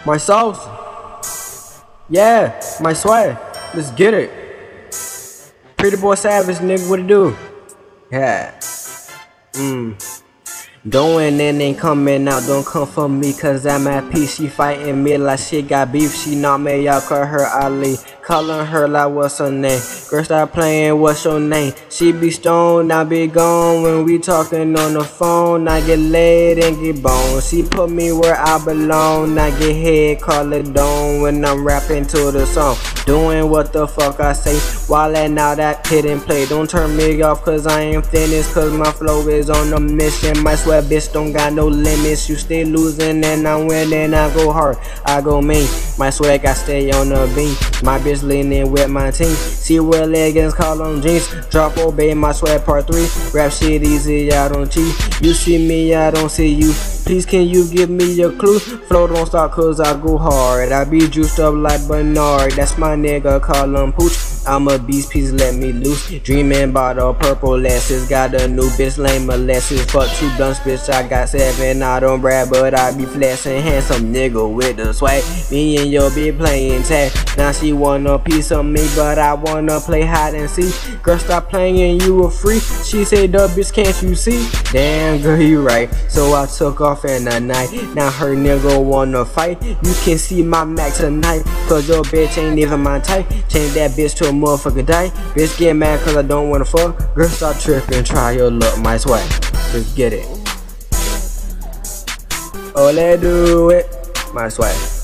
My sauce. Yeah, my swag. Let's get it. Pretty boy savage, nigga, what it do? Yeah. Going in and coming out, don't come for me, cause I'm at peace. She fighting me like she got beef. She not me, y'all call her Ali. Calling her like what's her name? Girl, stop playing, what's your name? She be stoned, I be gone. When we talking on the phone, I get laid and get boned. She put me where I belong. I get head, call it dome. When I'm rapping to the song, doing what the fuck I say. While letting out that hit and play. Don't turn me off cause I ain't finished, cause my flow is on a mission. My sweat bitch don't got no limits. You stay losing and I'm winning. I go hard, I go mean. My swag I stay on the beam. My bitch leaning with my team. She wear leggings, call them jeans. Drop obey my swag part 3. Rap shit easy, I don't cheat. You see me, I don't see you. Please can you give me a clue? Flow don't stop cause I go hard. I be juiced up like Bernard. That's my nigga, call him Pooch. I'm a beast, please let me loose. Dreaming about the purple lasses. Got a new bitch, lame molasses. Fuck 2 blunts, bitch, I got 7. I don't brag, but I be flashing. Handsome nigga with the swag. Me and your bitch playing tag. Now she want a piece of me, but I wanna play hide and seek. Girl, stop playing, you a freak. She say, duh, bitch, can't you see? Damn, girl, you right. So I took off in the night. Now her nigga wanna fight. You can see my Mac tonight, cause your bitch ain't even my type. Change that bitch to a motherfucker die. Bitch get mad cause I don't wanna fuck. Girl, stop tripping, try your luck, my swag. Let's get it. Oh, let's do it, my swag.